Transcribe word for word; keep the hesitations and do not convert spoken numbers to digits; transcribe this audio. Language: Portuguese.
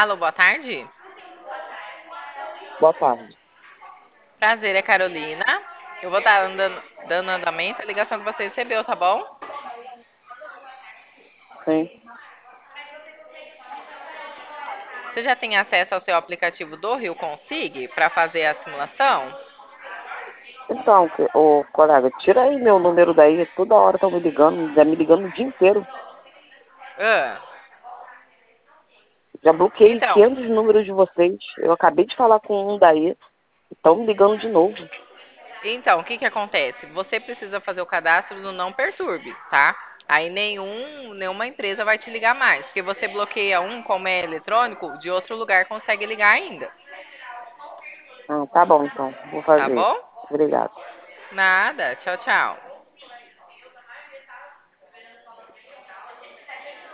Alô, boa tarde. Boa tarde. Prazer, é Carolina. Eu vou estar andando, dando andamento à ligação que você recebeu, tá bom? Sim. Você já tem acesso ao seu aplicativo do Rio Consig para fazer a simulação? Então, que- ô colega, tira aí meu número daí. Toda hora estão me ligando, já me ligando o dia inteiro. Ah, Já bloqueei então, quinhentos números de vocês. Eu acabei de falar com um daí. Estão me ligando de novo. então, o que que acontece? Você precisa fazer o cadastro no Não Perturbe, tá? Aí nenhum, nenhuma empresa vai te ligar mais, porque você bloqueia um como é eletrônico, de outro lugar consegue ligar ainda, Ah, tá bom, então. Vou tá fazer. bom? Obrigado. Nada, tchau, tchau.